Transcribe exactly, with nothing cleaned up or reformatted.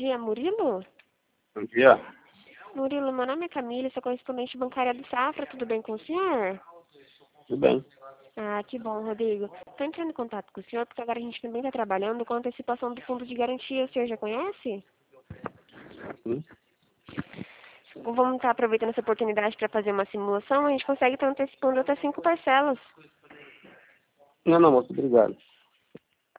dia, Murilo? Bom dia. Murilo, meu nome é Camila, sou correspondente bancária do Safra, tudo bem com o senhor? Tudo bem. Ah, que bom, Rodrigo. Estou entrando em contato com o senhor porque agora a gente também está trabalhando com a antecipação do fundo de garantia. O senhor já conhece? Hum? Vamos estar aproveitando essa oportunidade para fazer uma simulação. A gente consegue estar antecipando até cinco parcelas. Não, não, muito obrigado.